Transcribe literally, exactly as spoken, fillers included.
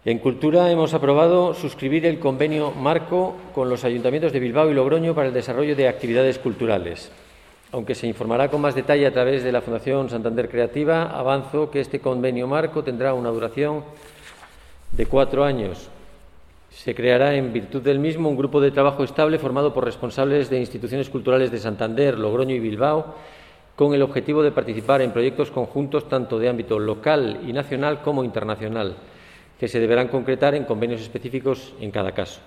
En Cultura hemos aprobado suscribir el convenio marco con los ayuntamientos de Bilbao y Logroño para el desarrollo de actividades culturales. Aunque se informará con más detalle a través de la Fundación Santander Creativa, avanzo que este convenio marco tendrá una duración de cuatro años. Se creará en virtud del mismo un grupo de trabajo estable formado por responsables de instituciones culturales de Santander, Logroño y Bilbao, con el objetivo de participar en proyectos conjuntos tanto de ámbito local y nacional como internacional, que se deberán concretar en convenios específicos en cada caso.